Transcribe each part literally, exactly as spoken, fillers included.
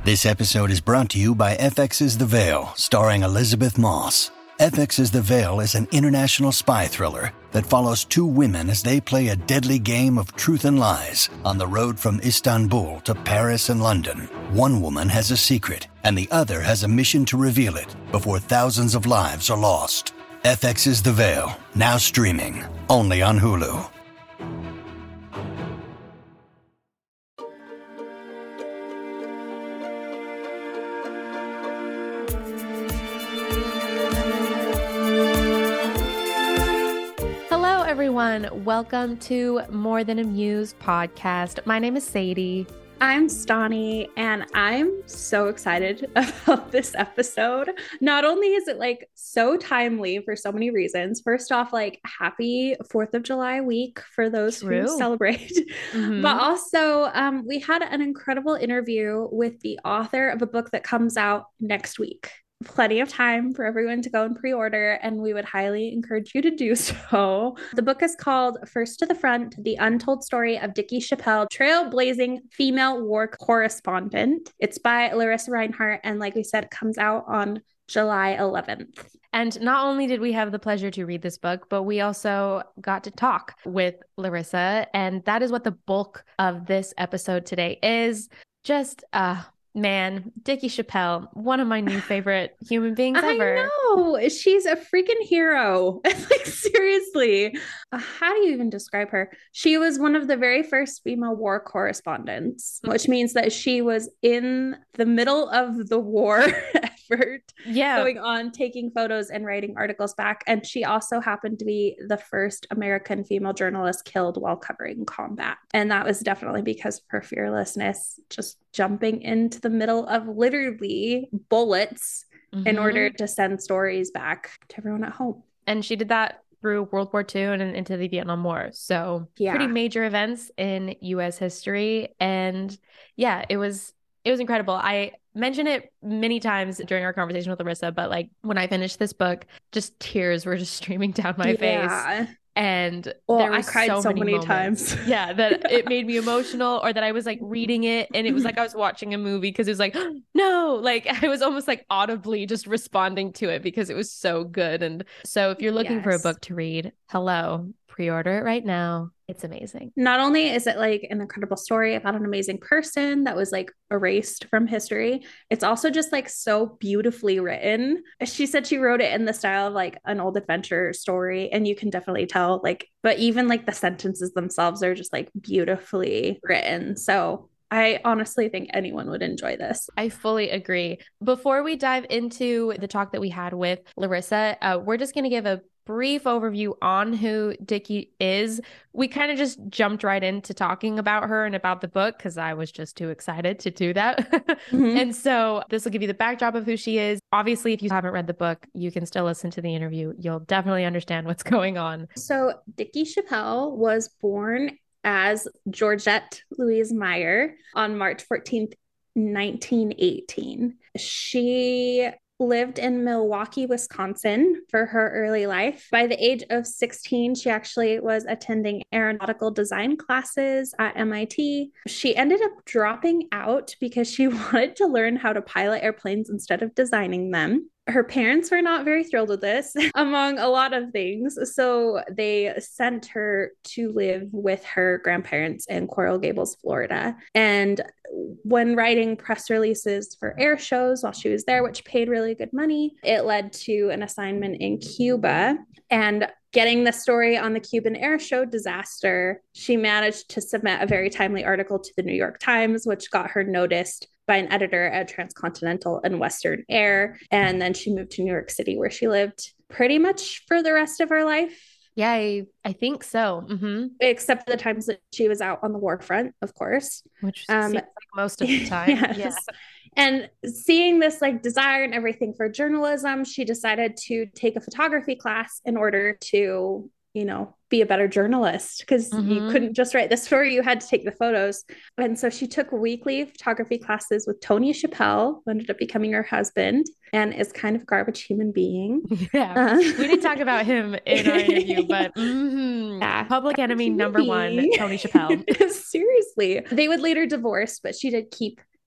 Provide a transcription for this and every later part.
This episode is brought to you by F X's The Veil, starring Elizabeth Moss. F X's The Veil is an international spy thriller that follows two women as they play a deadly game of truth and lies on the road from Istanbul to Paris and London. One woman has a secret, and the other has a mission to reveal it before thousands of lives are lost. F X's The Veil, now streaming, only on Hulu. Everyone, welcome to More Than a Muse podcast. My name is Sadie. I'm Stani, and I'm so excited about this episode. Not only is it like so timely for so many reasons. First off, like happy fourth of July week for those True. who celebrate. Mm-hmm. But also, um, we had an incredible interview with the author of a book that comes out next week. Plenty of time for everyone to go and pre-order, and we would highly encourage you to do so. The book is called First to the Front, The Untold Story of Dickie Chapelle, Trailblazing Female War Correspondent. It's by Larissa Reinhart, and like we said, it comes out on July eleventh. And not only did we have the pleasure to read this book, but we also got to talk with Larissa, and that is what the bulk of this episode today is. Just, uh, Man, Dickie Chapelle, one of my new favorite human beings ever. I know. She's a freaking hero. Like, seriously. Uh, how do you even describe her? She was one of the very first female war correspondents, which means that she was in the middle of the war effort yeah. going on, taking photos and writing articles back. And she also happened to be the first American female journalist killed while covering combat. And that was definitely because of her fearlessness, just jumping into the middle of literally bullets mm-hmm. in order to send stories back to everyone at home. And she did that through World War Two and into the Vietnam War. So yeah. pretty major events in U S history. And yeah, it was it was incredible. I mentioned it many times during our conversation with Larissa, but like when I finished this book, just tears were just streaming down my yeah. face. And well, there I cried so, so many, many times. Yeah, that it made me emotional, or that I was like reading it and it was like I was watching a movie, because it was like, oh, no, like I was almost like audibly just responding to it because it was so good. And so if you're looking yes. for a book to read, hello, pre-order it right now. It's amazing. Not only is it like an incredible story about an amazing person that was like erased from history, it's also just like so beautifully written. She said she wrote it in the style of like an old adventure story, and you can definitely tell like, but even like the sentences themselves are just like beautifully written. So I honestly think anyone would enjoy this. I fully agree. Before we dive into the talk that we had with Larissa, uh, we're just going to give a brief overview on who Dickie is. We kind of just jumped right into talking about her and about the book because I was just too excited to do that. Mm-hmm. And so this will give you the backdrop of who she is. Obviously, if you haven't read the book, you can still listen to the interview. You'll definitely understand what's going on. So Dickie Chapelle was born as Georgette Louise Meyer on March fourteenth, nineteen eighteen. She lived in Milwaukee, Wisconsin for her early life. By the age of sixteen, she actually was attending aeronautical design classes at M I T. She ended up dropping out because she wanted to learn how to pilot airplanes instead of designing them. Her parents were not very thrilled with this, among a lot of things. So they sent her to live with her grandparents in Coral Gables, Florida. And when writing press releases for air shows while she was there, which paid really good money, it led to an assignment in Cuba. And getting the story on the Cuban air show disaster, she managed to submit a very timely article to the New York Times, which got her noticed by an editor at Transcontinental and Western Air. And then she moved to New York City, where she lived pretty much for the rest of her life. Yeah, I, I think so. Mm-hmm. Except the times that she was out on the war front, of course. Which um, seems like most of the time. Yes. Yeah. And seeing this like desire and everything for journalism, she decided to take a photography class in order to, you know, be a better journalist, because mm-hmm. you couldn't just write the story, you had to take the photos. And so she took weekly photography classes with Tony Chapelle, who ended up becoming her husband and is kind of a garbage human being. Yeah, uh, we didn't talk about him in our interview, but mm-hmm. yeah, public enemy number one, Tony Chapelle. Seriously. They would later divorce, but she did keep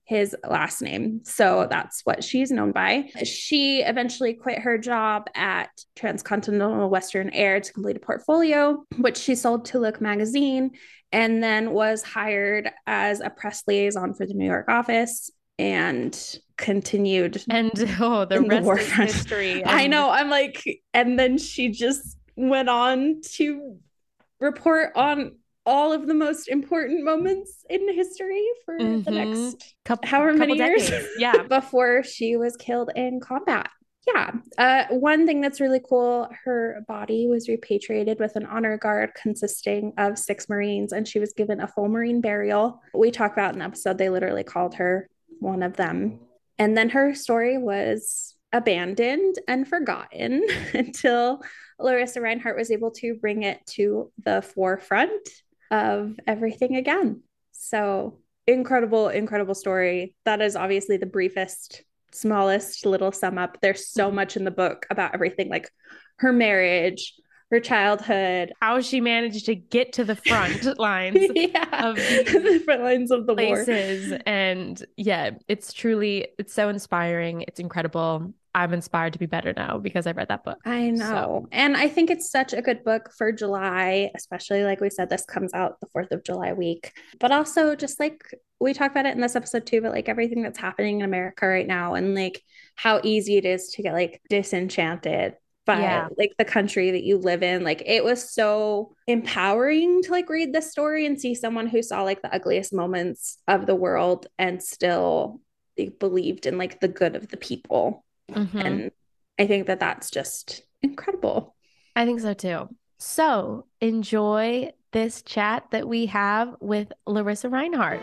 his last name. So that's what she's known by. She eventually quit her job at Transcontinental Western Air to complete a portfolio, which she sold to Look magazine, and then was hired as a press liaison for the New York office and continued. And oh, the rest the is history. And... I know. I'm like, and then she just went on to report on all of the most important moments in history for mm-hmm. the next couple, however many years. Decades. Yeah. Before she was killed in combat. Yeah. Uh, one thing that's really cool, her body was repatriated with an honor guard consisting of six Marines, and she was given a full Marine burial. We talk about in the episode, they literally called her one of them. And then her story was abandoned and forgotten until Larissa Reinhart was able to bring it to the forefront of everything again. So incredible, incredible story. That is obviously the briefest, smallest little sum up. There's so much in the book about everything, like her marriage, her childhood, how she managed to get to the front lines yeah, of the front lines of the places. war. And yeah, it's truly, it's so inspiring. It's incredible. I'm inspired to be better now because I read that book. I know. So. And I think it's such a good book for July, especially like we said, this comes out the fourth of July week, but also just like we talked about it in this episode too, but like everything that's happening in America right now and like how easy it is to get like disenchanted by yeah. like the country that you live in. Like it was so empowering to like read this story and see someone who saw like the ugliest moments of the world and still like, believed in like the good of the people. Mm-hmm. And I think that that's just incredible. I think so too. So enjoy this chat that we have with Larissa Reinhart.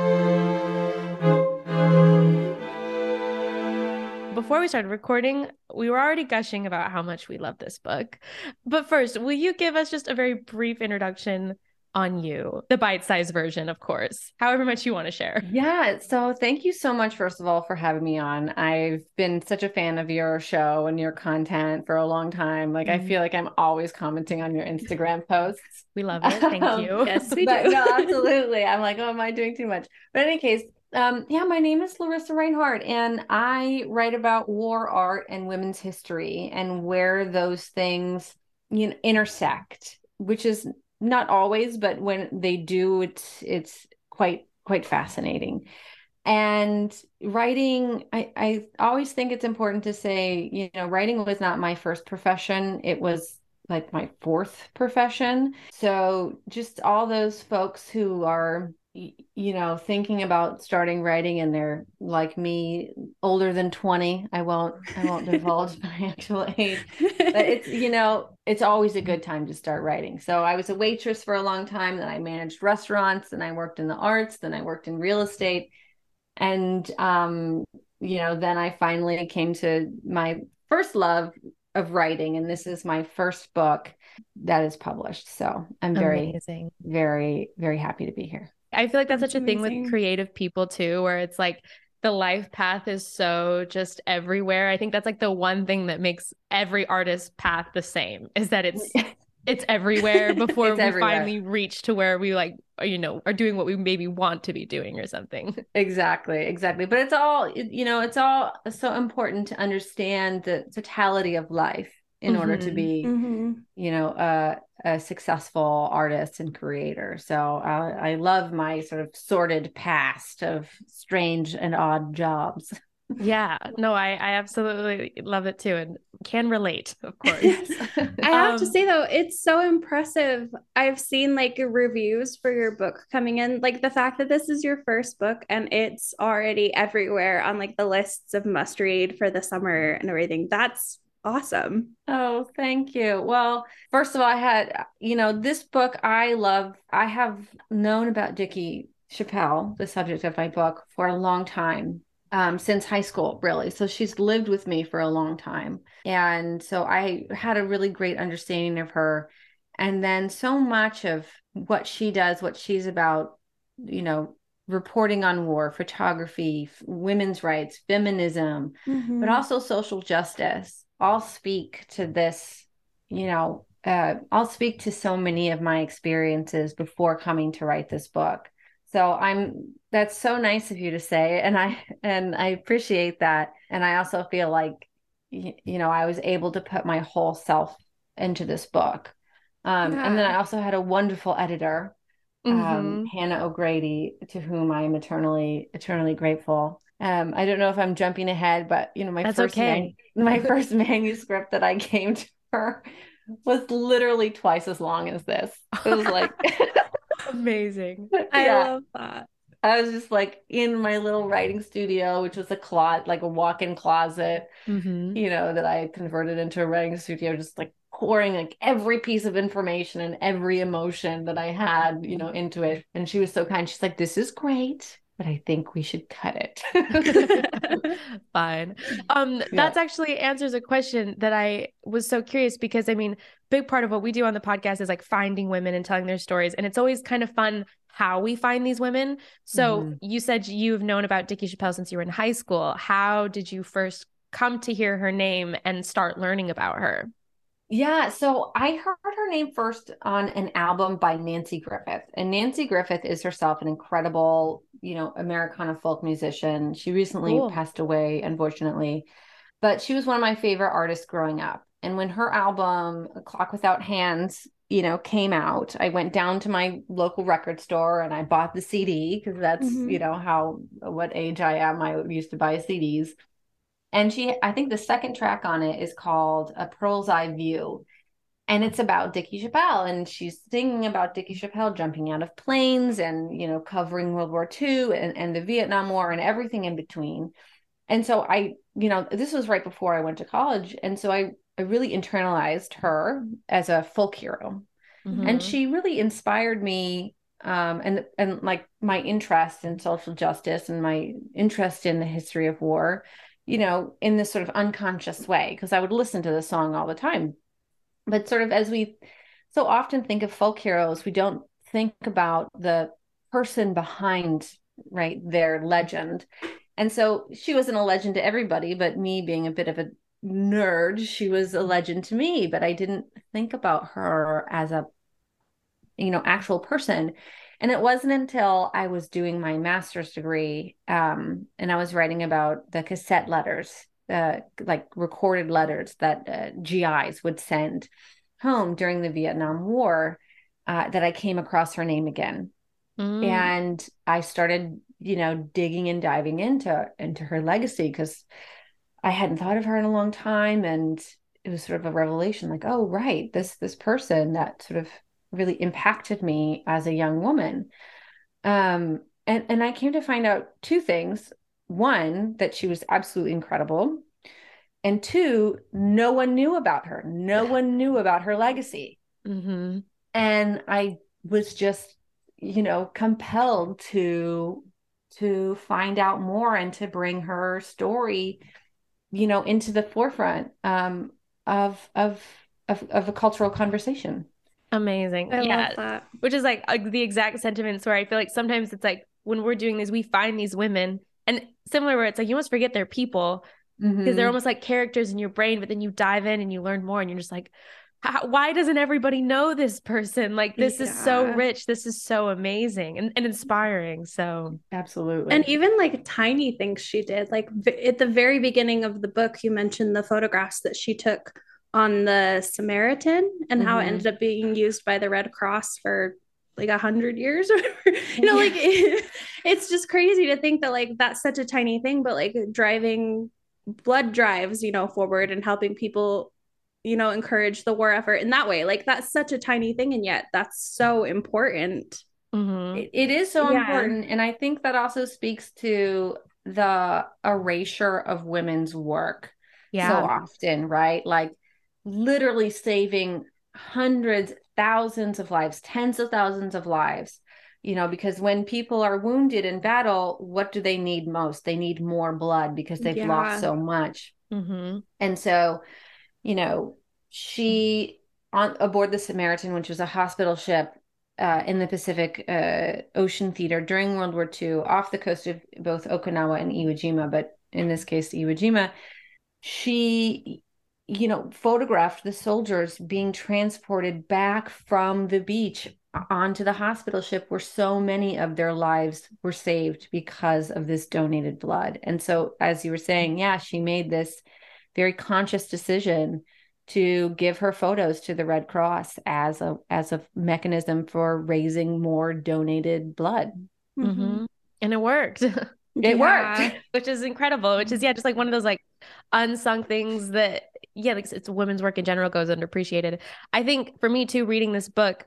Before we started recording, we were already gushing about how much we love this book. But first, will you give us just a very brief introduction on you, the bite-sized version, of course, however much you want to share. Yeah. So thank you so much, first of all, for having me on. I've been such a fan of your show and your content for a long time. Like, mm-hmm. I feel like I'm always commenting on your Instagram posts. We love it. Thank you. Yes, we but, do. No, absolutely. I'm like, oh, am I doing too much? But in any case, um, yeah, my name is Larissa Reinhart, and I write about war, art, and women's history and where those things, you know, intersect, which is not always, but when they do, it's it's quite quite fascinating. And writing, I, I always think it's important to say, you know, writing was not my first profession. It was like my fourth profession. So just all those folks who are, you know, thinking about starting writing and they're like me, older than twenty. I won't, I won't divulge my actual age, but it's, you know, it's always a good time to start writing. So I was a waitress for a long time. Then I managed restaurants, then I worked in the arts, then I worked in real estate. And, um, you know, then I finally came to my first love of writing. And this is my first book that is published. So I'm very, Amazing. very, very happy to be here. I feel like that's, that's such amazing. a thing with creative people too, where it's like the life path is so just everywhere. I think that's like the one thing that makes every artist's path the same, is that it's it's everywhere before it's we everywhere. Finally reach to where we like, you know, are doing what we maybe want to be doing or something. Exactly, exactly. But it's all, you know, it's all so important to understand the totality of life in mm-hmm. order to be, mm-hmm. you know, a, a successful artist and creator. So I, I love my sort of sordid past of strange and odd jobs. Yeah, no, I, I absolutely love it too, and can relate, of course. I have um, to say though, it's so impressive. I've seen like reviews for your book coming in, like the fact that this is your first book and it's already everywhere on like the lists of must read for the summer and everything. That's awesome. Oh, thank you. Well, first of all, I had, you know, this book I love. I have known about Dickie Chappelle, the subject of my book, for a long time. Um, since high school, really. So she's lived with me for a long time. And so I had a really great understanding of her. And then so much of what she does, what she's about, you know, reporting on war, photography, women's rights, feminism, mm-hmm. but also social justice, all speak to this, you know, uh, I'll speak to so many of my experiences before coming to write this book. So I'm, that's so nice of you to say. And I, and I appreciate that. And I also feel like, you, you know, I was able to put my whole self into this book. Um, Yeah. and then I also had a wonderful editor, um, Mm-hmm. Hannah O'Grady, to whom I am eternally, eternally grateful. Um, I don't know if I'm jumping ahead, but you know, my That's first, okay. man- my first manuscript that I gave to her was literally twice as long as this. It was like, Amazing. I yeah, love that. I was just like in my little writing studio, which was a closet, like a walk-in closet, Mm-hmm. you know, that I had converted into a writing studio, just like pouring like every piece of information and every emotion that I had, you know, into it. And she was so kind. She's like, this is great, but I think we should cut it. Fine. Um, Yeah. that's actually answers a question that I was so curious because I mean, big part of what we do on the podcast is like finding women and telling their stories. And it's always kind of fun how we find these women. So Mm-hmm. you said you've known about Dickie Chappelle since you were in high school. How did you first come to hear her name and start learning about her? Yeah, so I heard her name first on an album by Nancy Griffith. And Nancy Griffith is herself an incredible, you know, Americana folk musician. She recently Cool. passed away, unfortunately, but she was one of my favorite artists growing up. And when her album, A Clock Without Hands, you know, came out, I went down to my local record store and I bought the C D because that's, Mhm. you know, how, what age I am. I used to buy C Ds. And she, I think the second track on it is called A Pearl's Eye View. And it's about Dickie Chappelle. And she's singing about Dickie Chappelle jumping out of planes and, you know, covering World War Two and, and the Vietnam War and everything in between. And so I, you know, this was right before I went to college. And so I, I really internalized her as a folk hero. Mm-hmm. And she really inspired me. Um, and and like my interest in social justice and my interest in the history of war, you know, in this sort of unconscious way, because I would listen to the song all the time. But sort of as we so often think of folk heroes, we don't think about the person behind, right, their legend. And so she wasn't a legend to everybody, but me being a bit of a nerd, she was a legend to me, but I didn't think about her as a, you know, actual person. And it wasn't until I was doing my master's degree, um, and I was writing about the cassette letters, uh, like recorded letters that uh, G Is would send home during the Vietnam War, uh, that I came across her name again. Mm. And I started, you know, digging and diving into into her legacy because I hadn't thought of her in a long time, and it was sort of a revelation, like, oh, right, this this person that sort of really impacted me as a young woman. Um, and, and I came to find out two things. One, that she was absolutely incredible. And two, no one knew about her. No one knew about her legacy. Mm-hmm. And I was just, you know, compelled to, to find out more and to bring her story, you know, into the forefront, um, of, of, of, of a cultural conversation. Amazing. I yeah. love that. Which is like uh, the exact sentiments where I feel like sometimes it's like when we're doing this, we find these women and similar where it's like you almost forget they're people because Mm-hmm. they're almost like characters in your brain, but then you dive in and you learn more and you're just like, how, why doesn't everybody know this person? Like, this is so Yeah. rich. This is so amazing and, and inspiring. So Absolutely. And even like tiny things she did, like v- at the very beginning of the book, you mentioned the photographs that she took on the Samaritan and how it Mhm. ended up being used by the Red Cross for like a hundred years or whatever. You know, like it, it's just crazy to think that like that's such a tiny thing, but like driving blood drives, you know, forward and helping people, you know, encourage the war effort in that way. Like that's such a tiny thing, and yet that's so important. mhm. It, it is so Yeah. important. And I think that also speaks to the erasure of women's work so yeah. often, right? Like literally saving hundreds, thousands of lives, tens of thousands of lives, you know, because when people are wounded in battle, what do they need most? They need more blood because they've Yeah. lost so much. Mm-hmm. And so, you know, she on aboard the Samaritan, which was a hospital ship uh, in the Pacific uh, Ocean Theater during World War Two, off the coast of both Okinawa and Iwo Jima, but in this case, Iwo Jima, she, you know, photographed the soldiers being transported back from the beach onto the hospital ship where so many of their lives were saved because of this donated blood. And so, as you were saying, yeah, she made this very conscious decision to give her photos to the Red Cross as a as a mechanism for raising more donated blood. Mm-hmm. And it worked. It Yeah. worked. Which is incredible, which is, yeah, just like one of those like unsung things that, yeah, like it's women's work in general goes underappreciated. I think for me too, reading this book,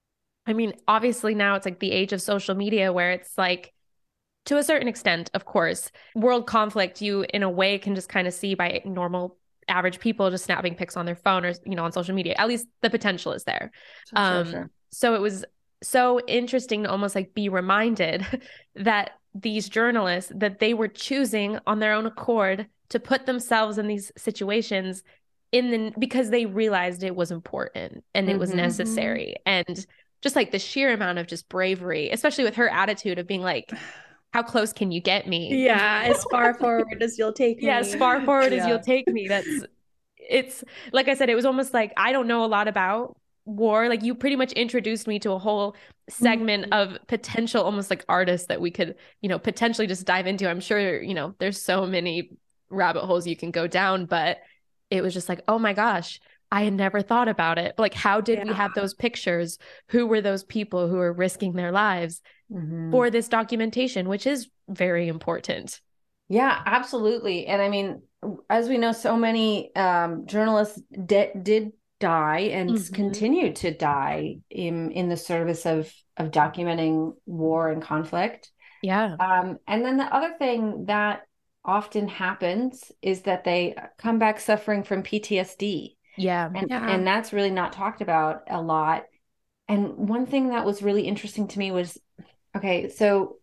I mean, obviously now it's like the age of social media where it's like, to a certain extent, of course, world conflict, you in a way can just kind of see by normal average people just snapping pics on their phone or, you know, on social media. At least the potential is there. Sure, um, sure. So it was so interesting to almost like be reminded that these journalists, that they were choosing on their own accord to put themselves in these situations in the, because they realized it was important and it was Mhm. necessary. And just like the sheer amount of just bravery, especially with her attitude of being like, how close can you get me? Yeah, as far forward as you'll take Yeah, me. as far forward as Yeah. you'll take me. That's, it's like I said, it was almost like I don't know a lot about war. Like you pretty much introduced me to a whole segment Mhm. of potential, almost like artists that we could, you know, potentially just dive into. I'm sure, you know, there's so many rabbit holes you can go down, but it was just like, oh my gosh, I had never thought about it. Like, how did we Yeah. have those pictures? Who were those people who were risking their lives Mhm. for this documentation, which is very important? Yeah, absolutely. And I mean, as we know, so many um, journalists de- did die and Mhm. continue to die in in the service of of documenting war and conflict. Yeah. Um, and then the other thing that often happens is that they come back suffering from P T S D. Yeah. And Yeah. and that's really not talked about a lot. And one thing that was really interesting to me was, okay, so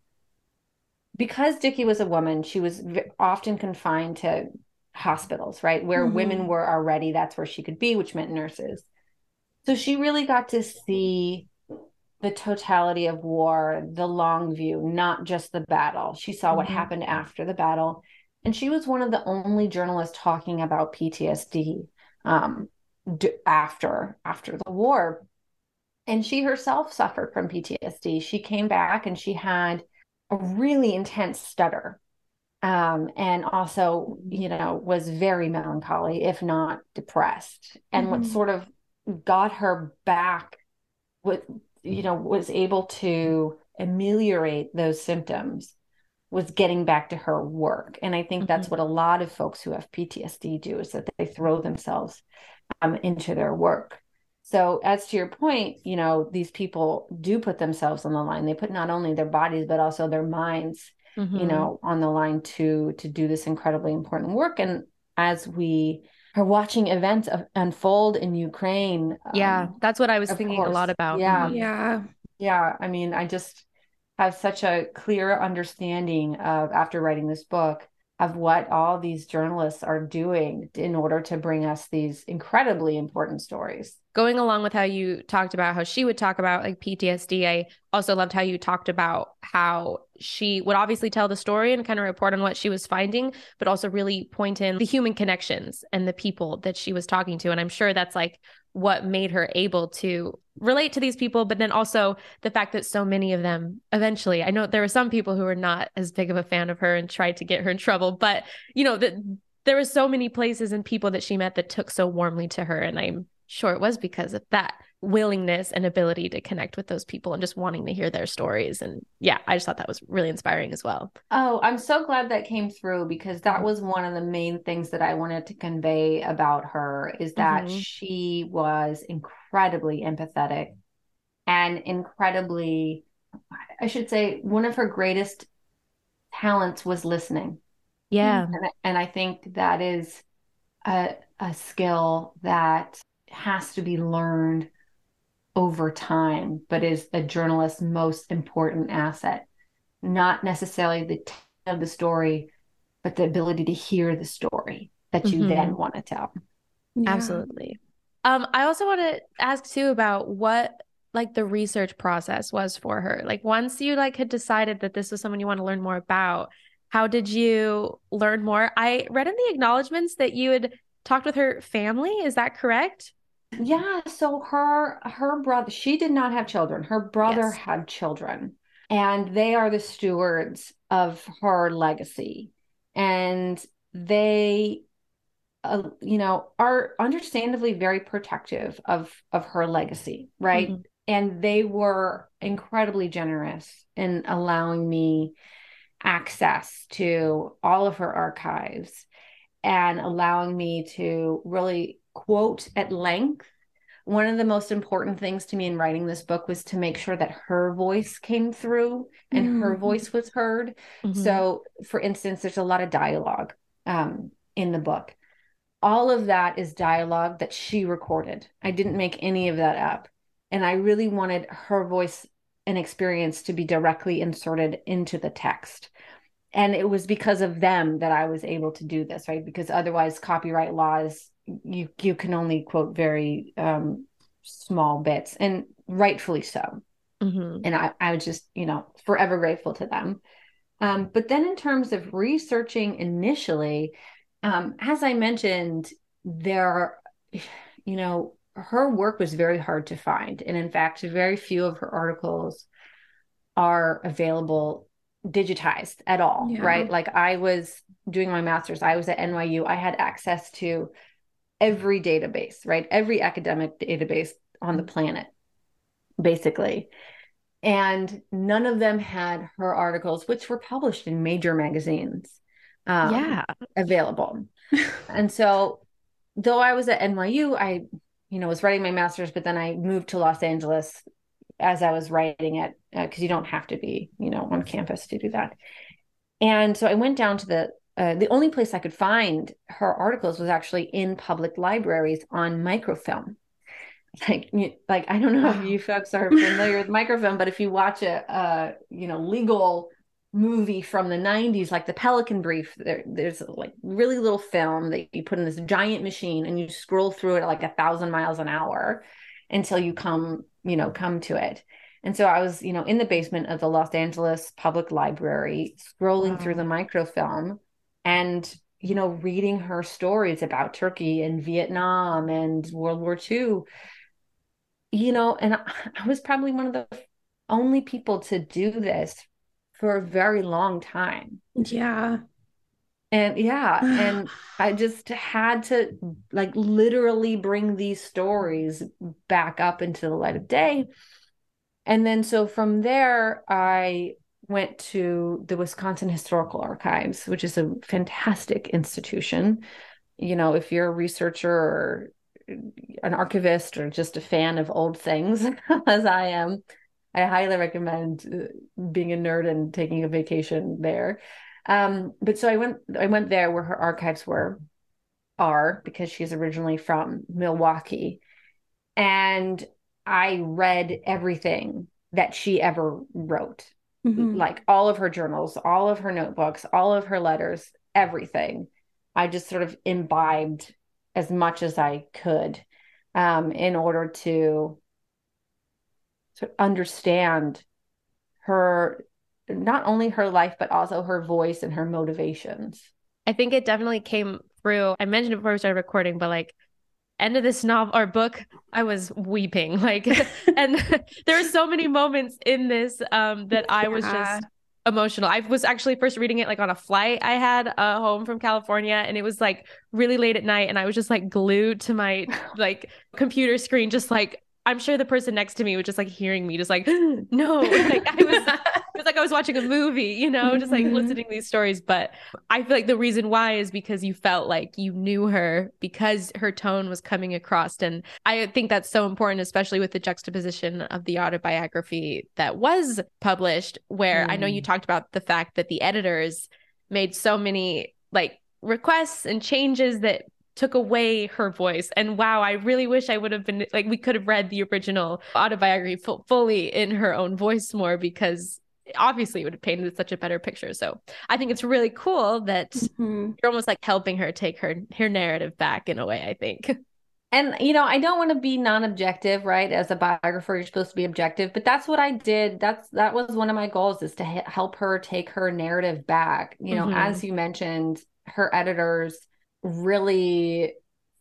because Dickie was a woman, she was v- often confined to hospitals, right? Where Mhm. women were already, that's where she could be, which meant nurses. So she really got to see the totality of war, the long view, not just the battle. She saw what Mhm. happened after the battle. And she was one of the only journalists talking about P T S D um, d- after after the war. And she herself suffered from P T S D. She came back and she had a really intense stutter. Um, and also, you know, was very melancholy, if not depressed. And what Mhm. sort of got her back with, you know, was able to ameliorate those symptoms was getting back to her work. And I think that's Mhm. what a lot of folks who have P T S D do, is that they throw themselves um, into their work. So as to your point, you know, these people do put themselves on the line. They put not only their bodies, but also their minds, Mhm. you know, on the line to to do this incredibly important work. And as we are watching events of, unfold in Ukraine, Yeah, um, that's what I was of thinking a lot course, about. yeah, Mhm. Yeah. yeah. I mean, I just have such a clear understanding of, after writing this book, of what all these journalists are doing in order to bring us these incredibly important stories. Going along with how you talked about how she would talk about like P T S D, I also loved how you talked about how she would obviously tell the story and kind of report on what she was finding, but also really point in the human connections and the people that she was talking to. And I'm sure that's like what made her able to relate to these people, but then also the fact that so many of them eventually, I know there were some people who were not as big of a fan of her and tried to get her in trouble, but you know, that there were so many places and people that she met that took so warmly to her. And I'm sure it was because of that willingness and ability to connect with those people and just wanting to hear their stories. And yeah, I just thought that was really inspiring as well. Oh, I'm so glad that came through, because that was one of the main things that I wanted to convey about her, is that Mhm. she was incredibly empathetic and incredibly, I should say, one of her greatest talents was listening. Yeah. And, I- and I think that is a, a skill that has to be learned over time, but is a journalist's most important asset. Not necessarily the tale of the story, but the ability to hear the story that you Mhm. then want to tell. Yeah. Absolutely. Um, I also want to ask too about what like the research process was for her. Like once you like had decided that this was someone you want to learn more about, how did you learn more? I read in the acknowledgments that you had talked with her family. Is that correct? Yeah, so her her brother, she did not have children. Her brother Yes. had children, and they are the stewards of her legacy. And they uh, you know, are understandably very protective of of her legacy, right? Mhm. And they were incredibly generous in allowing me access to all of her archives and allowing me to really quote at length. One of the most important things to me in writing this book was to make sure that her voice came through and her Mhm. voice was heard. Mhm. So, for instance, there's a lot of dialogue um, in the book. All of that is dialogue that she recorded. I didn't make any of that up. And I really wanted her voice and experience to be directly inserted into the text. And it was because of them that I was able to do this, right? Because otherwise, copyright laws, you you can only quote very um, small bits, and rightfully so. Mhm. And I, I was just, you know, forever grateful to them. Um, but then in terms of researching initially, um, as I mentioned, there, you know, her work was very hard to find. And in fact, very few of her articles are available digitized at all, Yeah. right? Like I was doing my master's, I was at N Y U, I had access to every database, right? Every academic database on the planet, basically. And none of them had her articles, which were published in major magazines, um, Yeah. available. And so, though I was at N Y U, I, you know, was writing my master's, but then I moved to Los Angeles as I was writing it, because uh, you don't have to be, you know, on campus to do that. And so I went down to the uh, the only place I could find her articles was actually in public libraries on microfilm. Like, like I don't know if Wow. you folks are familiar with microfilm, but if you watch a, a you know, legal movie from the nineties, like the Pelican Brief, there, there's like really little film that you put in this giant machine and you scroll through it at like a thousand miles an hour until you come, you know, come to it. And so I was, you know, in the basement of the Los Angeles Public Library, scrolling through Wow. the microfilm and, you know, reading her stories about Turkey and Vietnam and World War Two. You know, and I was probably one of the only people to do this for a very long time. Yeah. And yeah, and I just had to like literally bring these stories back up into the light of day. And then so from there, I went to the Wisconsin Historical Archives, which is a fantastic institution. You know, if you're a researcher or an archivist or just a fan of old things, as I am, I highly recommend uh, being a nerd and taking a vacation there. Um, but so I went, I went there where her archives were, are because she's originally from Milwaukee, and I read everything that she ever wrote, Mhm. like all of her journals, all of her notebooks, all of her letters, everything. I just sort of imbibed as much as I could um, in order to sort of understand her, not only her life, but also her voice and her motivations. I think it definitely came through. I mentioned it before we started recording, but like end of this novel or book, I was weeping. Like, and there were so many moments in this um that I was Yeah. just emotional. I was actually first reading it like on a flight I had uh, home from California, and it was like really late at night, and I was just like glued to my like computer screen, just like I'm sure the person next to me was just like hearing me, just like no, like I was. It was like I was watching a movie, you know, just like Mhm. listening to these stories. But I feel like the reason why is because you felt like you knew her because her tone was coming across. And I think that's so important, especially with the juxtaposition of the autobiography that was published, where I know you Mm. talked about the fact that the editors made so many like requests and changes that took away her voice. And wow, I really wish I would have been like, we could have read the original autobiography f- fully in her own voice more, because obviously it would have painted such a better picture. So I think it's really cool that Mhm. you're almost like helping her take her her narrative back in a way, I think. And, you know, I don't want to be non-objective, right? As a biographer, you're supposed to be objective, but that's what I did. That's, that was one of my goals, is to h- help her take her narrative back. You know, Mm-hmm. as you mentioned, her editors really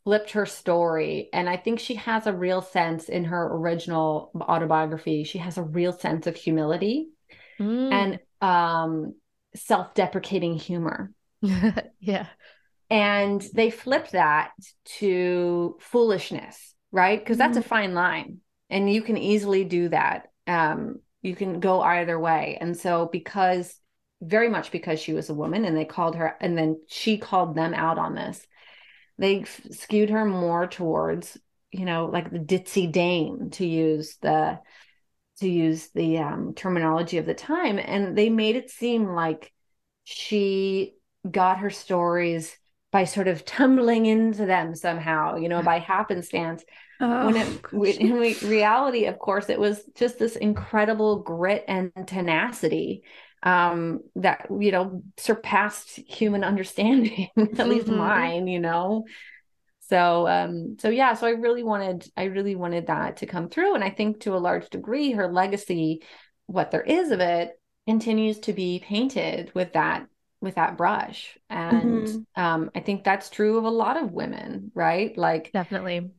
flipped her story. And I think she has a real sense in her original autobiography. She has a real sense of humility Mm. and um, self-deprecating humor. Yeah. And they flipped that to foolishness, right? Because that's a fine line. And you can easily do that. Um, you can go either way. And so because, very much because she was a woman and they called her, and then she called them out on this, they f- skewed her more towards, you know, like the ditzy dame, to use the, to use the um, terminology of the time. And they made it seem like she got her stories by sort of tumbling into them somehow, you know, by happenstance. Oh, when it, in re- reality, of course, it was just this incredible grit and tenacity um, that, you know, surpassed human understanding, at least Mhm. mine, you know. So, um, so yeah, so I really wanted, I really wanted that to come through. And I think to a large degree, her legacy, what there is of it, continues to be painted with that with that brush. And Mhm. um, I think that's true of a lot of women, right? Like, Definitely.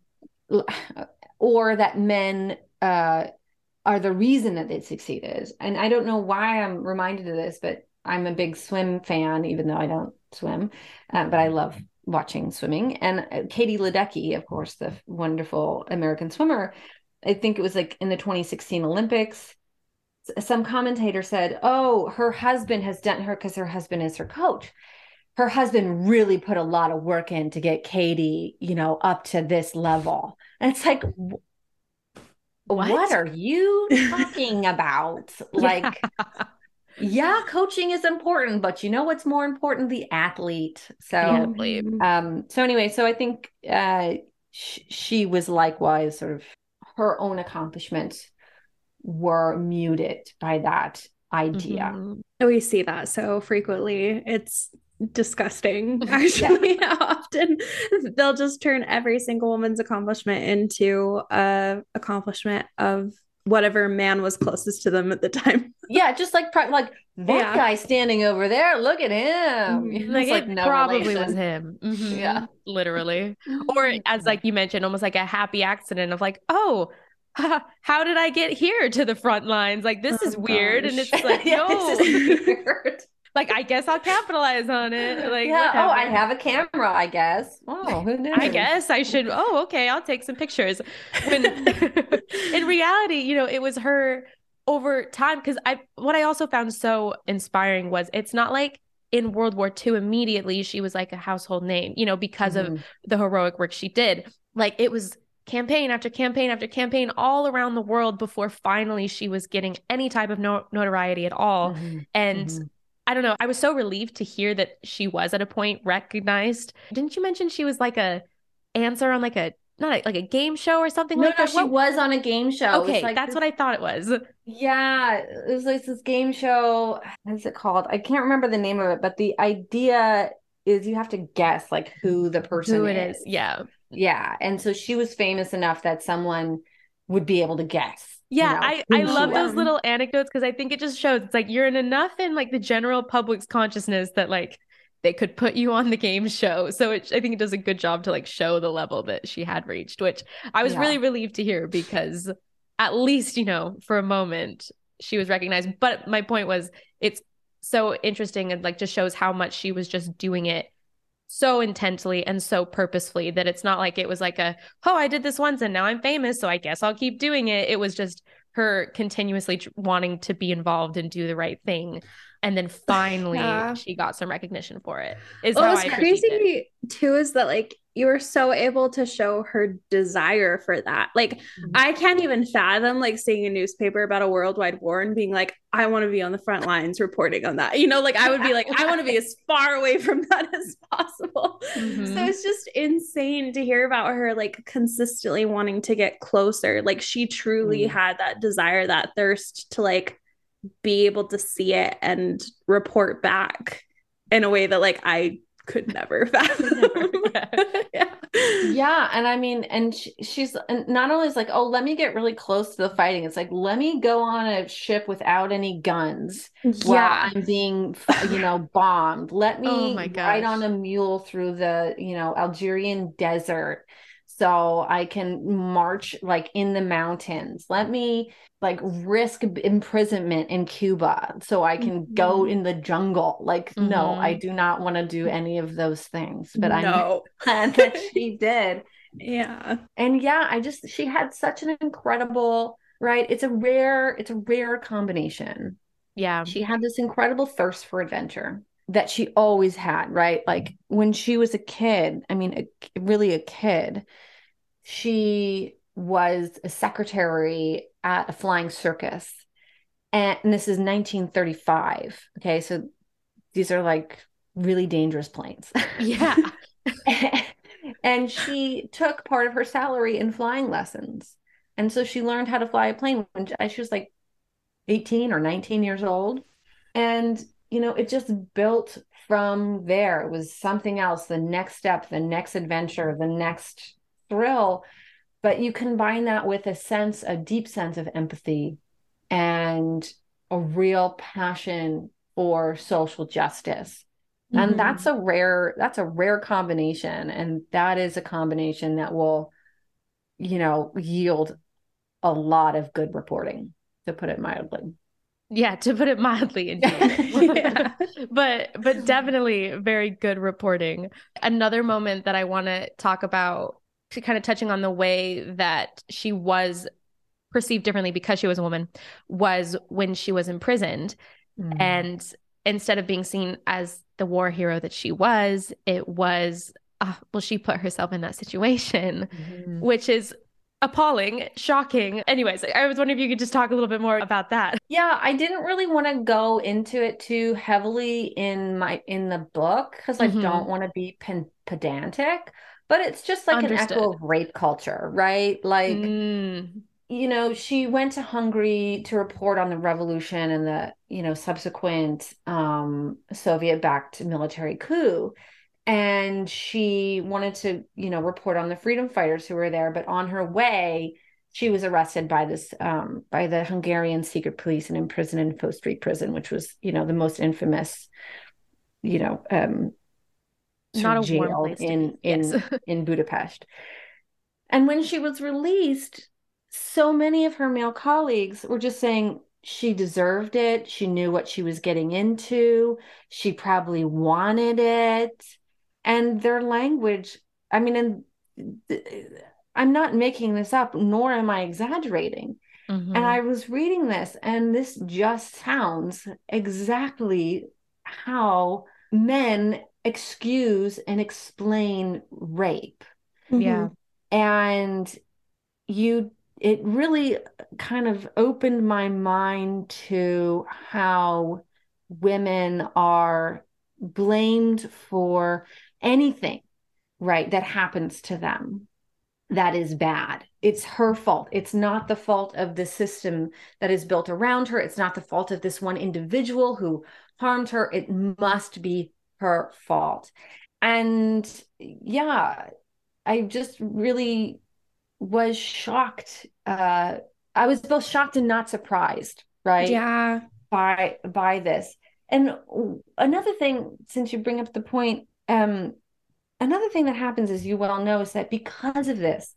or that men uh, are the reason that they succeeded. And I don't know why I'm reminded of this, but I'm a big swim fan, even though I don't swim, uh, but I love watching swimming. And Katie Ledecky, of course, the wonderful American swimmer, I think it was like in the twenty sixteen Olympics, some commentator said, oh, her husband has done her, because her husband is her coach. Her husband really put a lot of work in to get Katie, you know, up to this level. And it's like, what, what are you talking about? Like, Yeah. yeah, coaching is important, but you know what's more important? The athlete. So, Totally. um, so anyway, so I think uh, sh- she was likewise sort of, her own accomplishments were muted by that idea. Mhm. We see that so frequently. It's disgusting, actually, how often they'll just turn every single woman's accomplishment into a accomplishment of whatever man was closest to them at the time. Yeah, just like like that Yeah. guy standing over there. Look at him. Mhm. It's Like, like it no probably relation. was him. Mhm. Yeah. Literally. Or as like you mentioned, almost like a happy accident of like, oh, how did I get here to the front lines? Like, this Oh, is weird. And gosh. it's like, Yeah, no, this is weird. like, I guess I'll capitalize on it. Like, Yeah. Oh, I whatever. have a camera, I guess. Oh, who knew? I guess I should. Oh, okay. I'll take some pictures. When in reality, you know, it was her over time. Because I, what I also found so inspiring was it's not like in World War Two, immediately she was like a household name, you know, because Mhm. of the heroic work she did. Like, it was campaign after campaign after campaign all around the world before finally she was getting any type of no- notoriety at all. Mhm. And Mhm. I don't know. I was so relieved to hear that she was at a point recognized. Didn't you mention she was like a answer on like a not a, like a game show or something No, like no, that? she What? was on a game show. It was Okay, like that's this- what I thought it was. Yeah, it was like this game show. What is it called? I can't remember the name of it, but the idea is you have to guess like who the person Who it is. is? Yeah, Yeah. And so she was famous enough that someone would be able to guess. you yeah. know, I who I she love those was. little anecdotes because I think it just shows it's like you're in enough in like the general public's consciousness that like they could put you on the game show. So it, I think it does a good job to like show the level that she had reached, which I was Yeah. really relieved to hear because at least, you know, for a moment she was recognized. But my point was it's so interesting and like just shows how much she was just doing it so intensely and so purposefully that it's not like it was like a, oh, I did this once and now I'm famous, so I guess I'll keep doing it. It was just her continuously tr- wanting to be involved and do the right thing. And then finally Yeah. she got some recognition for it. Is What how was I perceived it. crazy too is that like you were so able to show her desire for that. Like I can't even fathom like seeing a newspaper about a worldwide war and being like, I want to be on the front lines reporting on that. You know, like I would be like, I want to be as far away from that as possible. Mhm. So it's just insane to hear about her like consistently wanting to get closer. Like she truly Mm. had that desire, that thirst to like be able to see it and report back in a way that like I could never fathom. yeah. Yeah. And I mean, and she, she's and not only is like, oh, let me get really close to the fighting. It's like, let me go on a ship without any guns Yeah. while I'm being, you know, bombed. Let Oh me my ride gosh. on a mule through the, you know, Algerian desert so I can march like in the mountains. Let me like risk imprisonment in Cuba so I can Mhm. go in the jungle. Like, no, I Mhm. do not want to do any of those things, but I'm No. glad that she did. Yeah. And yeah, I just, she had such an incredible, right? It's a rare, it's a rare combination. Yeah. She had this incredible thirst for adventure that she always had, right? Like when she was a kid, I mean, a, really a kid, she was a secretary at a flying circus. And, and this is nineteen thirty-five. Okay. So these are like really dangerous planes. Yeah. And she took part of her salary in flying lessons. And so she learned how to fly a plane when she was like eighteen or nineteen years old. And, you know, it just built from there. It was something else, the next step, the next adventure, the next thrill. But you combine that with a sense, a deep sense of empathy and a real passion for social justice. And Mhm. that's a rare, that's a rare combination. And that is a combination that will, you know, yield a lot of good reporting, to put it mildly. Yeah, to put it mildly, indeed. Yeah. but but definitely very good reporting. Another moment that I want to talk about, to kind of touching on the way that she was perceived differently because she was a woman, was when she was imprisoned. Mm. And instead of being seen as the war hero that she was, it was, uh, well, she put herself in that situation, Mhm. which is appalling, shocking. Anyways, I was wondering if you could just talk a little bit more about that. Yeah, I didn't really want to go into it too heavily in my in the book because I Mhm. don't want to be pen- pedantic, but it's just like an Understood. echo of rape culture, right? Like, Mm. you know, she went to Hungary to report on the revolution and the, you know, subsequent um, Soviet-backed military coup. And she wanted to, you know, report on the freedom fighters who were there. But on her way, she was arrested by this, um, by the Hungarian secret police and imprisoned in Fo Street prison, which was, you know, the most infamous, you know, um, sort Not of a warm jail place to in be. Yes. in in Budapest. And when she was released, so many of her male colleagues were just saying she deserved it. She knew what she was getting into. She probably wanted it. And their language, I mean, and I'm not making this up, nor am I exaggerating. Mhm. And I was reading this, and this just sounds exactly how men excuse and explain rape. Yeah. And you, it really kind of opened my mind to how women are blamed for anything, right, that happens to them that is bad. It's her fault. It's not the fault of the system that is built around her. It's not the fault of this one individual who harmed her. It must be her fault. And yeah, I just really was shocked. Uh, I was both shocked and not surprised, right? Yeah. By by this. And another thing, since you bring up the point, um, another thing that happens, as you well know, is that because of this,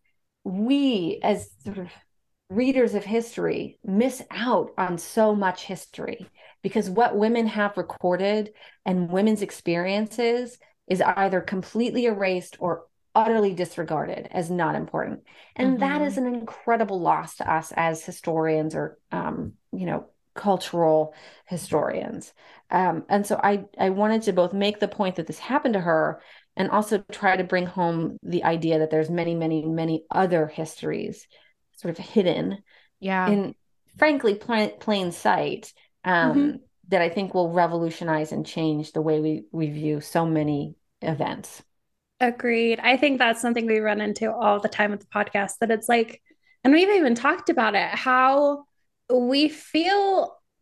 we as sort of readers of history miss out on so much history because what women have recorded and women's experiences is either completely erased or utterly disregarded as not important. And that Mhm. is an incredible loss to us as historians or, um, you know, cultural historians. Um, and so I, I wanted to both make the point that this happened to her and also try to bring home the idea that there's many, many, many other histories sort of hidden Yeah. in, frankly, plain, plain sight, um, Mhm. that I think will revolutionize and change the way we, we view so many events. Agreed. I think that's something we run into all the time with the podcast, that it's like, and we've even talked about it, how we feel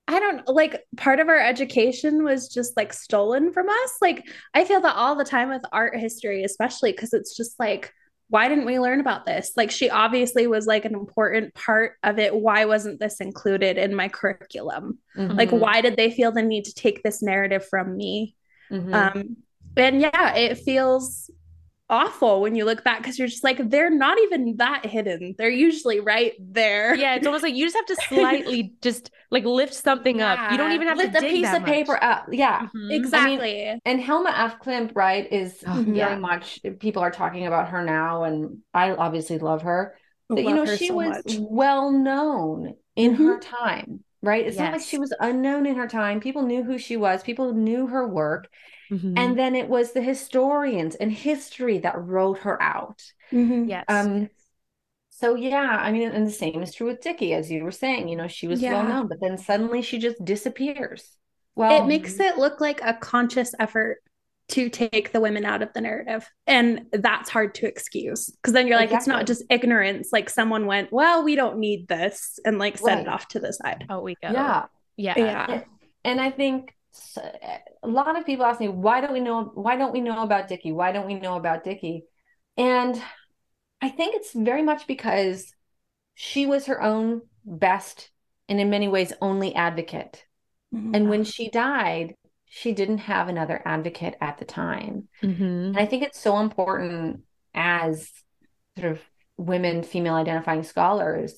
I don't like part of our education was just like stolen from us. Like I feel that all the time with art history, especially because it's just like, why didn't we learn about this? Like she obviously was like an important part of it. Why wasn't this included in my curriculum? Mm-hmm. Like why did they feel the need to take this narrative from me? Mm-hmm. Um, and yeah, it feels awful when you look back because you're just like, they're not even that hidden. They're usually right there. Yeah, it's almost like you just have to slightly just like lift something up. You don't Yeah. even have Lift to a dig piece that of much. paper up. Yeah. Mhm. Exactly. I mean, and Helma F. Klimp, right, is Oh, very yeah. much, people are talking about her now, and I obviously love her. But, you Love know, her she so was much. well known in Mhm. her time, right? It's not like Yes. she was unknown in her time. People knew who she was. People knew her work. Mhm. And then it was the historians and history that wrote her out. Mhm. Yes. Um, so yeah, I mean, and the same is true with Dickie, as you were saying, you know, she was well Yeah. known, but then suddenly she just disappears. It Well, makes it look like a conscious effort to take the women out of the narrative. And that's hard to excuse because then you're like, it's not Exactly. just ignorance. Like someone went, well, we don't need this and like set it Right. off to the side. Oh, we go. yeah. Yeah. Yeah. And, and I think s- a lot of people ask me, why don't we know, why don't we know about Dickie? Why don't we know about Dickie? And I think it's very much because she was her own best and in many ways only advocate. Mhm. And when she died, she didn't have another advocate at the time. Mhm. And I think it's so important as sort of women, female identifying scholars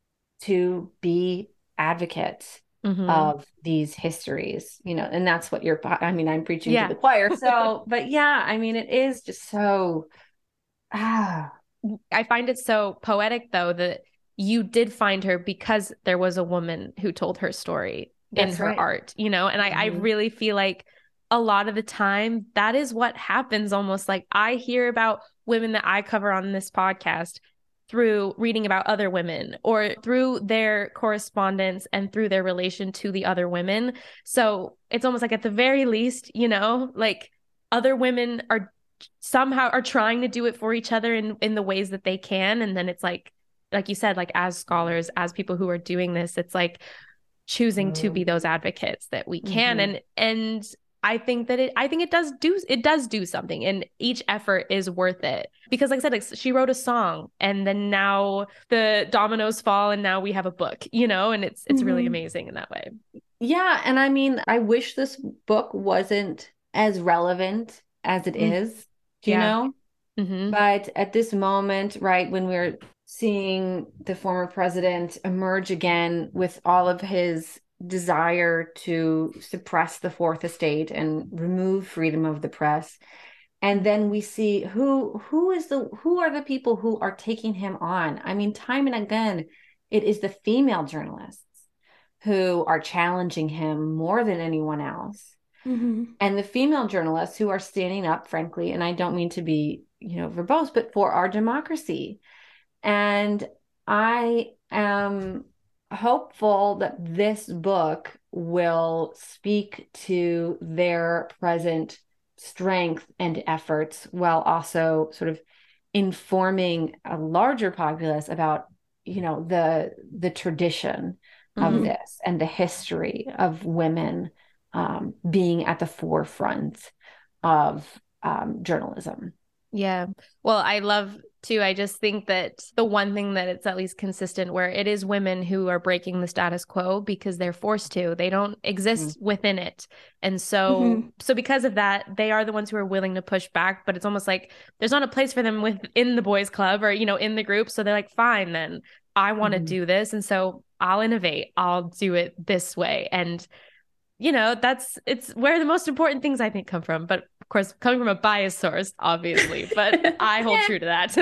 to be advocates Mhm. of these histories, you know, and that's what you're, I mean, I'm preaching Yeah. to the choir. So, but yeah, I mean, it is just so, ah, I find it so poetic though that you did find her because there was a woman who told her story in That's her right. art, you know, and I, I Mhm. really feel like a lot of the time that is what happens. Almost like I hear about women that I cover on this podcast through reading about other women or through their correspondence and through their relation to the other women. So it's almost like at the very least, you know, like other women are somehow are trying to do it for each other in in the ways that they can. And then it's like like you said, like as scholars, as people who are doing this, it's like choosing to be those advocates that we can. Mhm. And and I think that it I think it does do it does do something, and each effort is worth it. Because like I said, like, she wrote a song and then now the dominoes fall and now we have a book, you know, and it's it's really Mhm. amazing in that way. Yeah. And I mean, I wish this book wasn't as relevant as it Mm. is, do you Yeah. know? Mm-hmm. But at this moment, right, when we're seeing the former president emerge again with all of his desire to suppress the fourth estate and remove freedom of the press, and then we see who who is the who are the people who are taking him on. I mean, time and again, it is the female journalists who are challenging him more than anyone else. Mhm. And the female journalists who are standing up, frankly, and I don't mean to be, you know, verbose, but for our democracy. And I am hopeful that this book will speak to their present strength and efforts while also sort of informing a larger populace about, you know, the the tradition of Mhm. this and the history of women um, being at the forefront of um, journalism. Yeah. Well, I love too. I just think that the one thing that it's at least consistent where it is women who are breaking the status quo because they're forced to. They don't exist within it. And so Mhm. so because of that, they are the ones who are willing to push back, but it's almost like there's not a place for them within the boys club or, you know, in the group. So they're like, fine, then I want to Mhm. do this. And so I'll innovate. I'll do it this way. And you know, that's it's where the most important things I think come from. But of course, coming from a biased source, obviously, but I hold Yeah. true to that.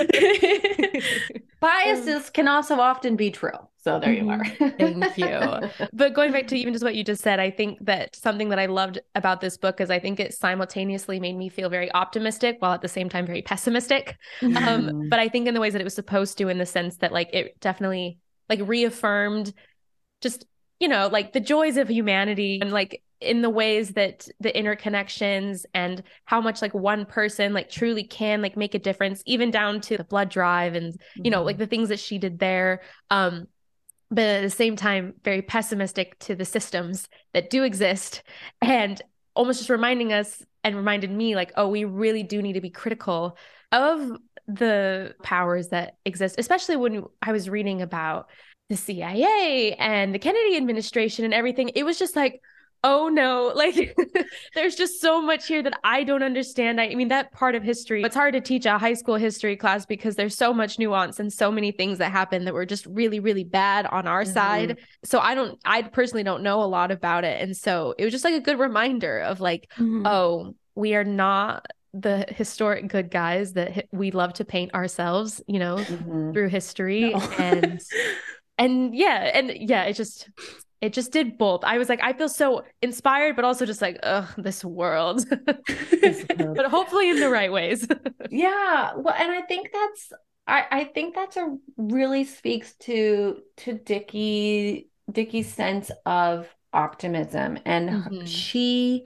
Biases can also often be true. So there you are. Thank you. But going back to even just what you just said, I think that something that I loved about this book is I think it simultaneously made me feel very optimistic while at the same time very pessimistic. Um, Mhm. but I think in the ways that it was supposed to, in the sense that like it definitely like reaffirmed just, you know, like the joys of humanity and like in the ways that the interconnections and how much like one person like truly can like make a difference, even down to the blood drive and, you know, like the things that she did there. Um, but at the same time, very pessimistic to the systems that do exist, and almost just reminding us and reminded me like, oh, we really do need to be critical of the powers that exist, especially when I was reading about the C I A and the Kennedy administration and everything. It was just like, oh no, like there's just so much here that I don't understand. I, I mean, that part of history, it's hard to teach a high school history class because there's so much nuance and so many things that happen that were just really, really bad on our mm-hmm. side. So I don't, I personally don't know a lot about it. And so it was just like a good reminder of like, mm-hmm. oh, we are not the historic good guys that we love to paint ourselves, you know, mm-hmm. through history. No. and, and yeah, and yeah, it just, It just did both. I was like, I feel so inspired, but also just like, ugh, this world. But hopefully in the right ways. Yeah. Well, and I think that's, I, I think that's a really speaks to, to Dickie, Dickie's sense of optimism. And mm-hmm. she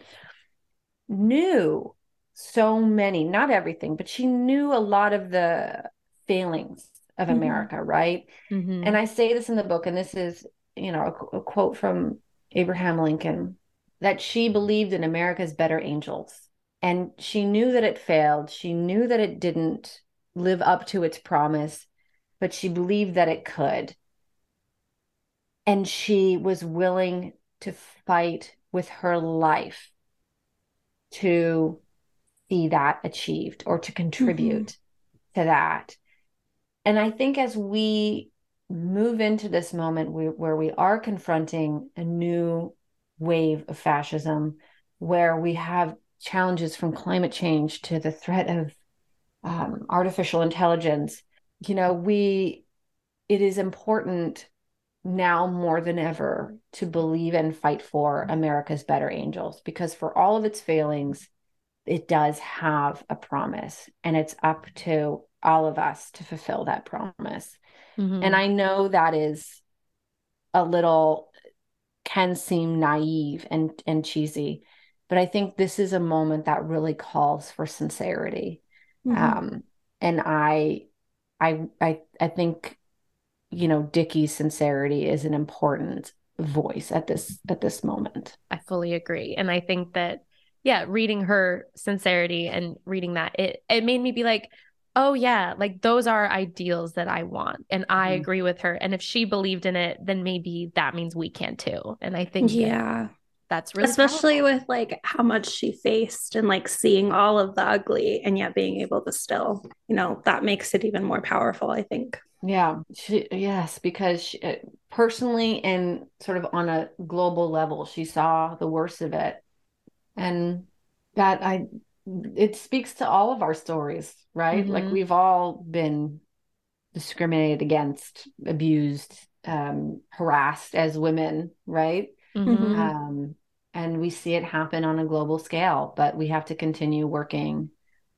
knew so many, not everything, but she knew a lot of the failings of mm-hmm. America, right? Mm-hmm. And I say this in the book, and this is, you know, a, a quote from Abraham Lincoln, that she believed in America's better angels. And she knew that it failed. She knew that it didn't live up to its promise, but she believed that it could. And she was willing to fight with her life to see that achieved or to contribute mm-hmm. to that. And I think as we move into this moment we, where we are confronting a new wave of fascism, where we have challenges from climate change to the threat of um, artificial intelligence, you know, we, it is important now more than ever to believe and fight for America's better angels, because for all of its failings, it does have a promise, and it's up to all of us to fulfill that promise. Mm-hmm. And I know that is a little, can seem naive and, and cheesy, but I think this is a moment that really calls for sincerity. Mm-hmm. Um, and I, I, I, I think, you know, Dickie's sincerity is an important voice at this, at this moment. I fully agree. And I think that, yeah, reading her sincerity and reading that, it, it made me be like, oh yeah, like those are ideals that I want. And I mm-hmm. agree with her. And if she believed in it, then maybe that means we can too. And I think yeah, that that's really especially powerful. With like how much she faced and like seeing all of the ugly and yet being able to still, you know, that makes it even more powerful, I think. Yeah. She, yes, because she, personally and sort of on a global level, she saw the worst of it. And that I, it speaks to all of our stories, right? Mm-hmm. Like we've all been discriminated against, abused, um, harassed as women, right? Mm-hmm. Um, and we see it happen on a global scale, but we have to continue working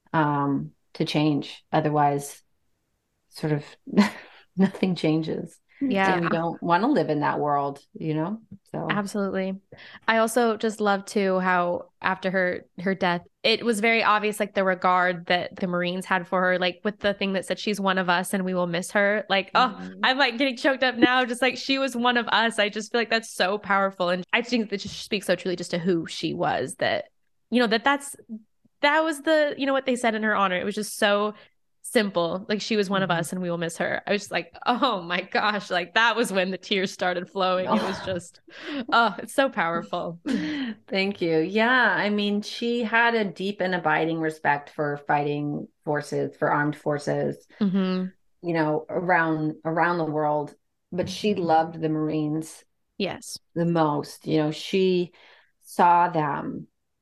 um, to change. Otherwise, sort of nothing changes. Yeah. And we don't want to live in that world, you know? So absolutely. I also just love too how after her her death, it was very obvious like the regard that the Marines had for her, like with the thing that said she's one of us and we will miss her. Like, mm-hmm. oh, I'm like getting choked up now, just like she was one of us. I just feel like that's so powerful. And I think that just speaks so truly just to who she was, that, you know, that that's that was the, you know, what they said in her honor. It was just so simple. Like she was one mm-hmm. of us and we will miss her. I was just like, oh my gosh, like that was when the tears started flowing. Oh. It was just, oh, it's so powerful. Thank you. Yeah. I mean, she had a deep and abiding respect for fighting forces, for armed forces, mm-hmm. you know, around, around the world, but she loved the Marines. Yes. The most, you know, she saw them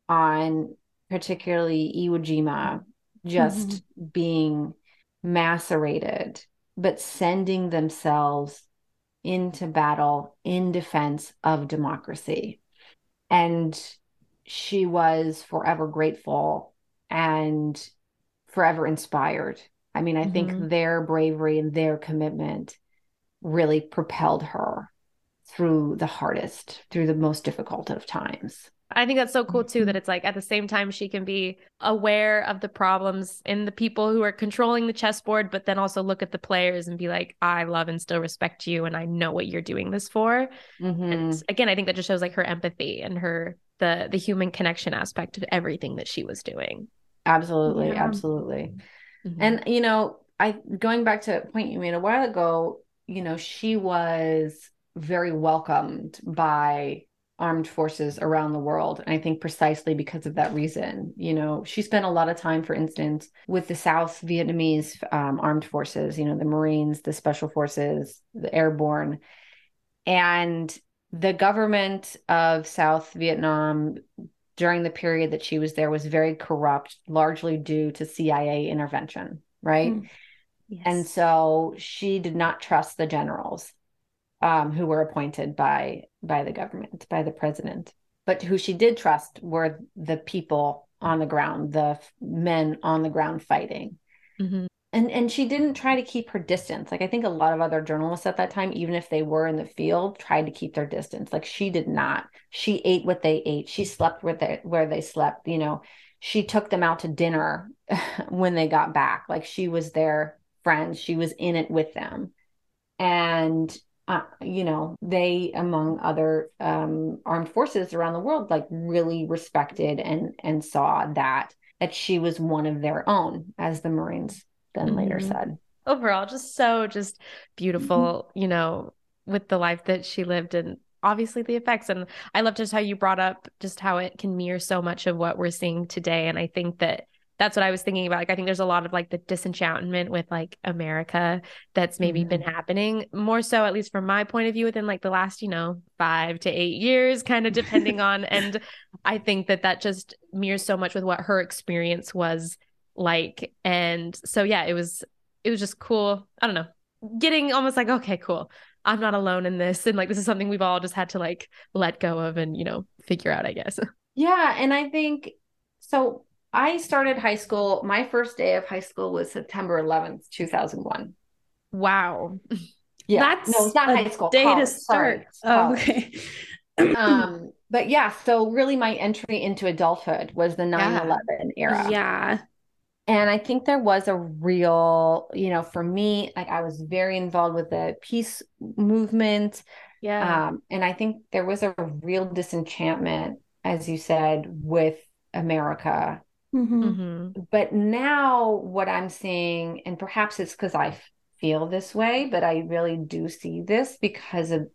on particularly Iwo Jima, just mm-hmm. being macerated, but sending themselves into battle in defense of democracy. And she was forever grateful and forever inspired. I mean, I mm-hmm. think their bravery and their commitment really propelled her through the hardest, through the most difficult of times. I think that's so cool too, that it's like at the same time she can be aware of the problems in the people who are controlling the chessboard, but then also look at the players and be like, I love and still respect you, and I know what you're doing this for. Mm-hmm. And again, I think that just shows like her empathy and her the the human connection aspect of everything that she was doing. Absolutely, Yeah. absolutely. Mhm. And you know, I going back to a point you made a while ago, you know, she was very welcomed by armed forces around the world. And I think precisely because of that reason, you know, she spent a lot of time, for instance, with the South Vietnamese um, armed forces, you know, the Marines, the Special Forces, the Airborne. And the government of South Vietnam during the period that she was there was very corrupt, largely due to C I A intervention, right? Mm. Yes. And so she did not trust the generals um, who were appointed by by the government, by the president. But who she did trust were the people on the ground, the men on the ground fighting. Mm-hmm. And and she didn't try to keep her distance. Like I think a lot of other journalists at that time, even if they were in the field, tried to keep their distance. Like she did not. She ate what they ate. She slept where they where they slept. You know, she took them out to dinner when they got back. Like she was their friend. She was in it with them. And uh, you know, they, among other um, armed forces around the world, like really respected and and saw that that she was one of their own, as the Marines then later Mhm. said. Overall, just so just beautiful, you know, with the life that she lived and obviously the effects. And I love just how you brought up just how it can mirror so much of what we're seeing today. And I think that that's what I was thinking about. Like, I think there's a lot of like the disenchantment with like America that's maybe been happening more so, at least from my point of view, within like the last, you know, five to eight years, kind of depending on. And I think that that just mirrors so much with what her experience was like. And so, yeah, it was, it was just cool. I don't know, getting almost like, okay, cool. I'm not alone in this. And like, this is something we've all just had to like let go of and, you know, figure out, I guess. Yeah. And I think so. I started high school. My first day of high school was September eleventh, two thousand one. Wow. Yeah. That's no, it's not a high school. day college, to start. Sorry, Oh, college. okay. um, but yeah, so really my entry into adulthood was the nine eleven era. Yeah. And I think there was a real, you know, for me, like I was very involved with the peace movement. Yeah. Um, and I think there was a real disenchantment, as you said, with America. Mhm. Mm-hmm. But now what I'm seeing, and perhaps it's because I feel this way, but I really do see this because of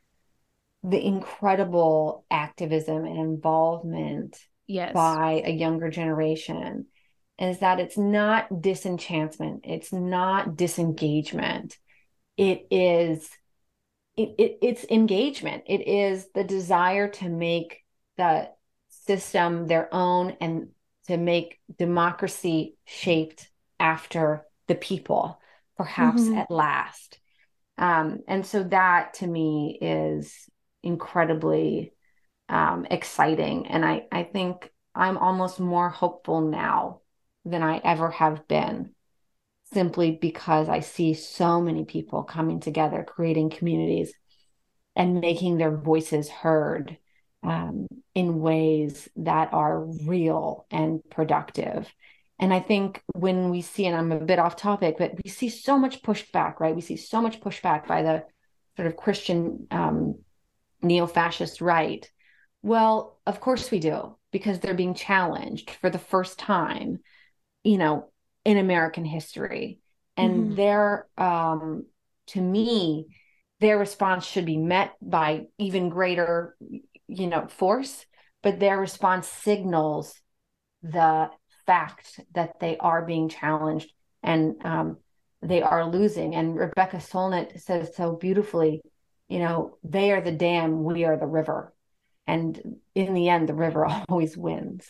the incredible activism and involvement Yes. by a younger generation, is that it's not disenchantment, it's not disengagement. It is it, it it's engagement. It is the desire to make the system their own and to make democracy shaped after the people, perhaps Mhm. at last. Um, and so that to me is incredibly um, exciting. And I, I think I'm almost more hopeful now than I ever have been, simply because I see so many people coming together, creating communities and making their voices heard um, in ways that are real and productive. And I think when we see, and I'm a bit off topic, but we see so much pushback, right? We see so much pushback by the sort of Christian um, neo-fascist right. Well, of course we do, because they're being challenged for the first time, you know, in American history. And Mhm. their, um, to me, their response should be met by even greater, you know, force, but their response signals the fact that they are being challenged and um, they are losing. And Rebecca Solnit says so beautifully, you know, they are the dam, we are the river. And in the end, the river always wins.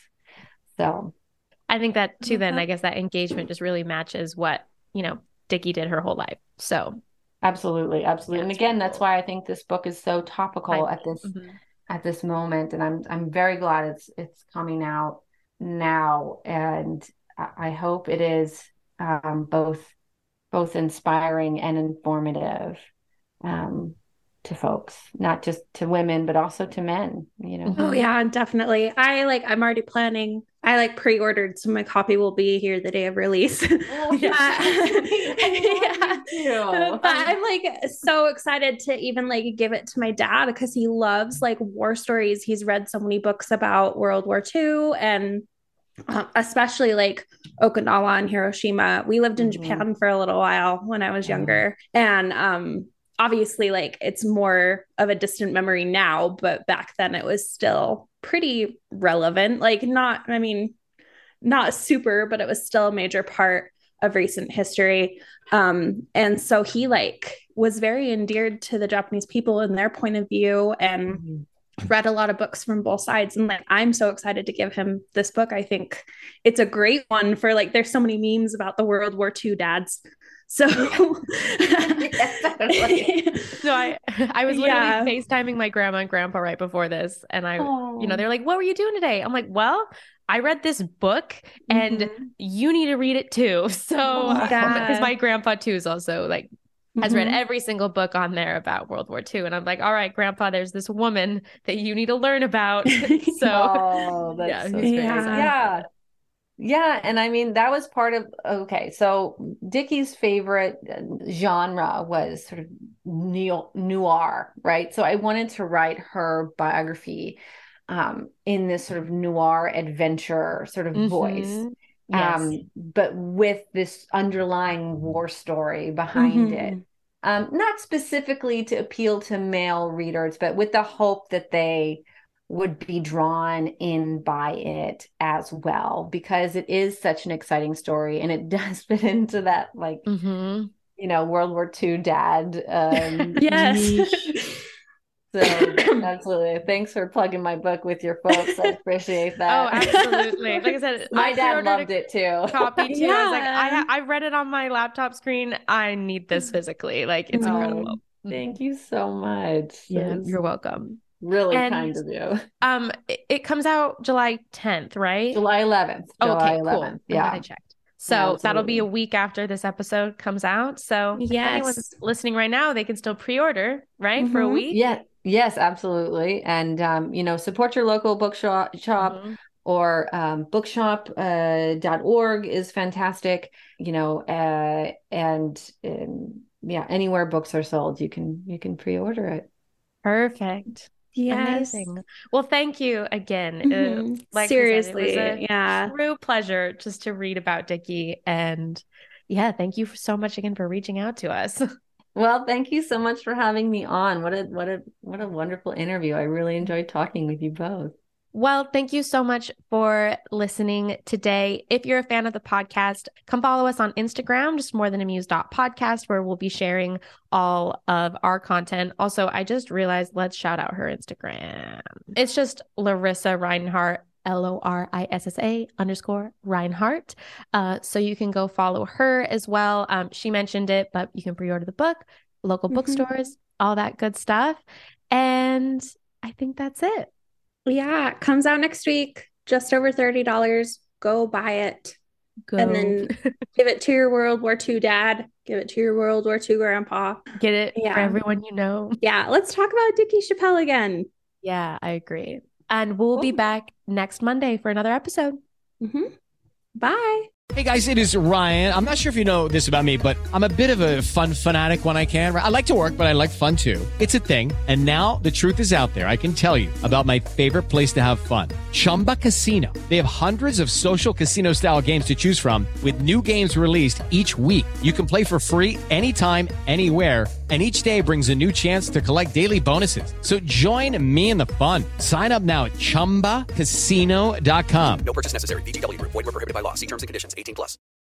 So I think that too, then I that. guess that engagement just really matches what, you know, Dickie did her whole life. So absolutely, absolutely. yeah, And it's again, really that's cool. why I think this book is so topical at this Mhm. at this moment. And I'm I'm very glad it's it's coming out now. And I, I hope it is um, both both inspiring and informative. Um, to folks, not just to women, but also to men, you know? Oh yeah, definitely. I like, I'm already planning. I like pre-ordered, so my copy will be here the day of release. Oh, yeah. yeah. But I'm like so excited to even like give it to my dad because he loves like war stories. He's read so many books about World War Two and um, especially like Okinawa and Hiroshima. We lived in mm-hmm. Japan for a little while when I was younger. And um obviously like it's more of a distant memory now, but back then it was still pretty relevant. Like not, I mean, not super, but it was still a major part of recent history. Um, and so he like was very endeared to the Japanese people and their point of view and mm-hmm. read a lot of books from both sides. And like, I'm so excited to give him this book. I think it's a great one for like, there's so many memes about the World War Two dads. So yes, no, I I was literally yeah. FaceTiming my grandma and grandpa right before this. And I, oh. you know, they're like, what were you doing today? I'm like, well, I read this book and mm-hmm. you need to read it too. So oh, because my grandpa too is also like has mm-hmm. read every single book on there about World War Two. And I'm like, all right, grandpa, there's this woman that you need to learn about. So oh, that's yeah, so yeah. yeah. Yeah. And I mean, that was part of, okay. So Dickie's favorite genre was sort of noir, right? So I wanted to write her biography um, in this sort of noir adventure sort of mm-hmm. voice. Yes. Um, but with this underlying war story behind mm-hmm. it. Um, not specifically to appeal to male readers, but with the hope that they would be drawn in by it as well, because it is such an exciting story and it does fit into that, like, mm-hmm. you know, World War Two dad. Um, yes. niche. So absolutely. Thanks for plugging my book with your folks. I appreciate that. Oh, absolutely. Like I said, my I dad loved it too. Copy too. Yeah. I was like, I, I read it on my laptop screen. I need this physically. Like it's oh, incredible. Thank you so much. Yeah, you're welcome. Really and, kind of you. Um, it, it comes out July tenth, right? July eleventh. July okay, eleventh. Cool. Yeah, I checked. So yeah, that'll be a week after this episode comes out. So yes. if anyone's listening right now, they can still pre-order, right, mm-hmm. for a week. Yeah. Yes, absolutely. And um, you know, support your local bookshop shop. Mm-hmm. Or um, bookshop dot org uh, is fantastic. You know, uh, and um, yeah, anywhere books are sold, you can you can pre-order it. Perfect. Yes. Amazing. Well, thank you again. Mm-hmm. Uh, like Seriously, said, it was a yeah. true pleasure just to read about Dickie. And yeah, thank you so much again for reaching out to us. Well, thank you so much for having me on. What a what a what a wonderful interview. I really enjoyed talking with you both. Well, thank you so much for listening today. If you're a fan of the podcast, come follow us on Instagram, just more than amused dot podcast, where we'll be sharing all of our content. Also, I just realized, let's shout out her Instagram. It's just Larissa Reinhart, L O R I S S A underscore Reinhart. Uh, so you can go follow her as well. Um, she mentioned it, but you can pre-order the book, local mm-hmm. bookstores, all that good stuff. And I think that's it. Yeah, it comes out next week, just over thirty dollars. Go buy it. Go. And then give it to your World War Two dad. Give it to your World War Two grandpa. Get it yeah. for everyone you know. Yeah, let's talk about Dickie Chappelle again. Yeah, I agree. And we'll cool. be back next Monday for another episode. Mm-hmm. Bye. Hey guys, it is Ryan. I'm not sure if you know this about me, but I'm a bit of a fun fanatic when I can. I like to work, but I like fun too. It's a thing. And now the truth is out there. I can tell you about my favorite place to have fun. Chumba Casino. They have hundreds of social casino style games to choose from with new games released each week. You can play for free anytime, anywhere. And each day brings a new chance to collect daily bonuses. So join me in the fun. Sign up now at chumba casino dot com. No purchase necessary. V G W Group. Void where prohibited by law. See terms and conditions. eighteen plus.